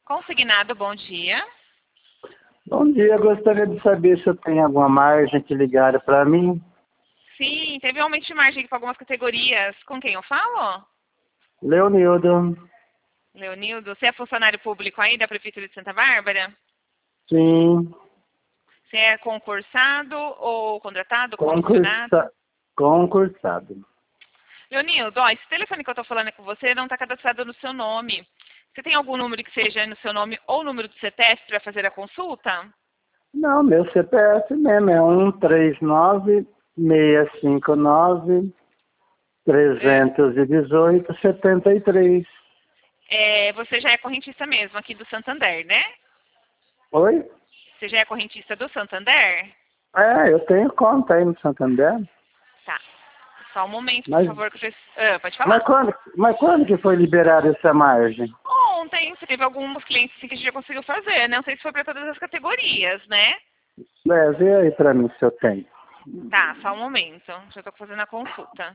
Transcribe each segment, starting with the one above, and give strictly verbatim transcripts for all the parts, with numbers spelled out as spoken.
Consignado, bom dia. Bom dia, gostaria de saber se eu tenho alguma margem que ligaram para mim. Sim, teve um aumento de margem aqui para algumas categorias. Com quem eu falo? Leonildo. Leonildo, você é funcionário público aí da Prefeitura de Santa Bárbara? Sim. Você é concursado ou contratado, comissionado? Concursa... Concursado. Leonildo, ó, esse telefone que eu estou falando com você não está cadastrado no seu nome. Você tem algum número que seja no seu nome ou número do C P F para fazer a consulta? Não, meu C P F mesmo é um três nove, seis cinco nove, três um oito, sete três. É, você já é correntista mesmo aqui do Santander, né? Oi? Você já é correntista do Santander? É, eu tenho conta aí no Santander. Tá. Só um momento, por Mas, favor. Que eu... ah, pode falar. mas, quando, mas quando que foi liberada essa margem? Ontem, você teve alguns clientes assim, que a gente já conseguiu fazer, né? Não sei se foi para todas as categorias, né? É, vê aí para mim se eu tenho. Tá, só um momento. Já estou fazendo a consulta.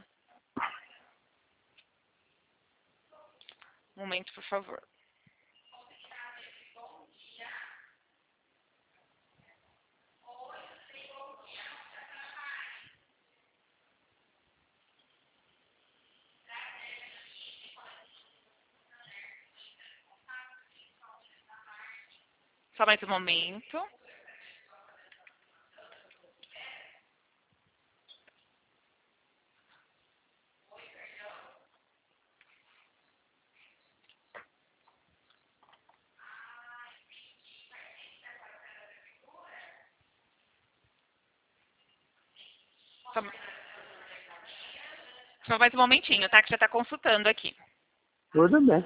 Um momento, por favor. Só mais um momento. Só, só mais um momentinho, tá? Que já está consultando aqui. Tudo bem.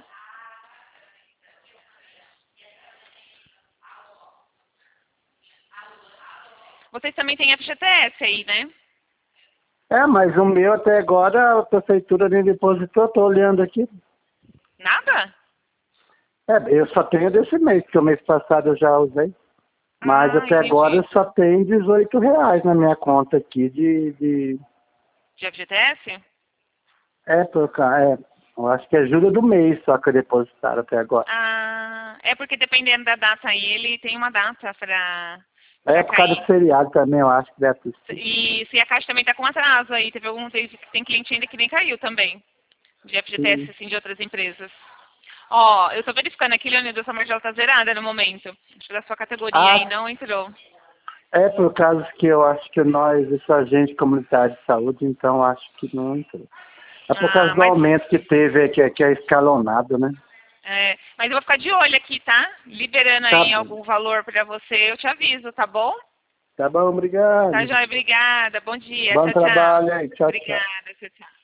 Vocês também têm F G T S aí, né? É, mas o meu até agora a prefeitura nem depositou, estou olhando aqui. Nada? É, eu só tenho desse mês, porque o mês passado eu já usei. Mas Ah, até agora entendi. eu só tenho dezoito reais na minha conta aqui de... de... De F G T S? É, por cá, é. Eu acho que é julho do mês só que eu depositaram até agora. Ah, é porque dependendo da data aí, ele tem uma data para É para por causa cair. do feriado também, eu acho que deve ter sido. E se a Caixa também está com atraso aí, teve algum tem, tem cliente ainda que nem caiu também, de F G T S, Sim. assim, de outras empresas. Ó, eu tô verificando aqui, Leonidas, sua margem tá zerada no momento. Acho que da sua categoria aí Ah, não entrou. é por causa que eu acho que nós, esse agente comunitário de saúde, então acho que não entrou. É por causa Ah, do mas, aumento que teve, que, é- que é escalonado, né? é, mas eu vou ficar de olho aqui, tá? Liberando Tá aí bom. algum valor pra você, eu te aviso, tá bom? Tá bom, Tá, obrigado. joia, obrigada. Bom dia, Bom tchau, tchau. trabalho aí. Tchau, tchau. Obrigada, tchau, tchau.